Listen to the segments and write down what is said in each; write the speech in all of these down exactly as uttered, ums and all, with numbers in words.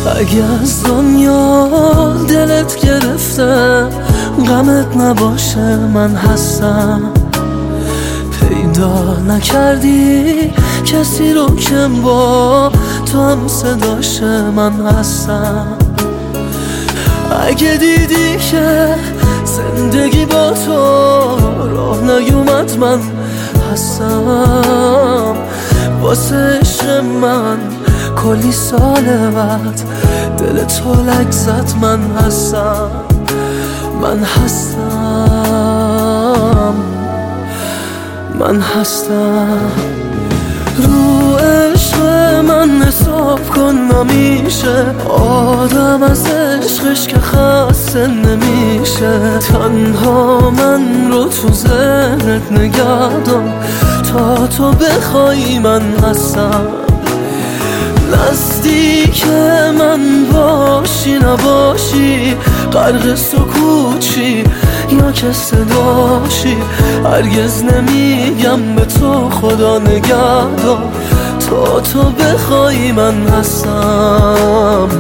اگه از دنیا دلت گرفته غمت نباشه من هستم. پیدا نکردی کسی رو که با تو هم صداشه من هستم. اگه دیدی که زندگی با تو راه نیومد من هستم. واسه عشق من کلی سال بعد دل تو لک زد من هستم. من هستم من هستم. رو عشق من حساب کن نمیشه، آدم از عشقش که خسته نمیشه. تنها من رو تو ذهنت نگه دار تا تو بخوای من هستم. نزدیک من باشی نباشی، غرق سکوچی یا که صداشی، هرگز نمیگم به تو خدا نگهدار تا تو بخوای من هستم.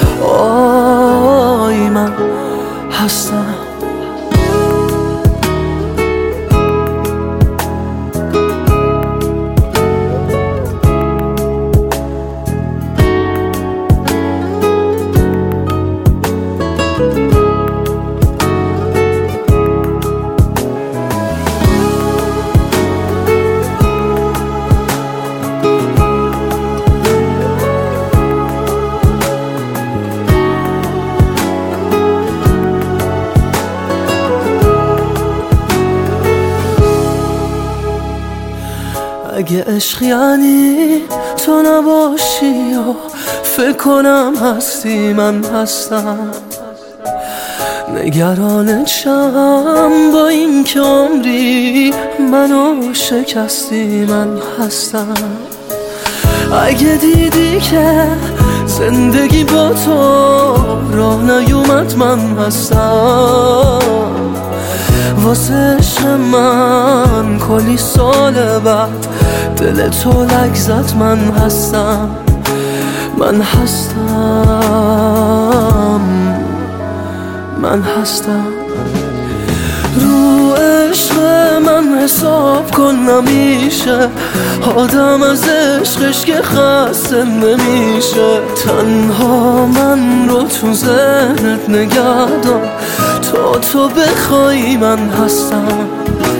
آی من هستم. اگه عشق یعنی تو نباشی یا فکر کنم هستی من هستم. نگرانت شم با این که عمری منو شکستی من هستم. اگه دیدی که زندگی با تو راه نیومد من هستم. واسه عشق من کلی سال بعد دل تو لک زد من هستم. من هستم من هستم. رو عشق من حساب کن نمیشه، آدم از عشقش که خسته نمیشه. تنها من رو تو ذهنت نگه دار تا تو بخوای من هستم.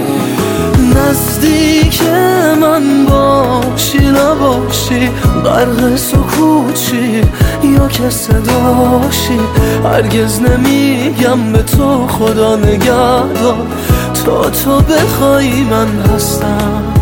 نزدیک من باشی نباشی، غرق سکوچی یا که صداشی، هرگز نمیگم به تو خدا نگهدار تا تو بخوای من هستم.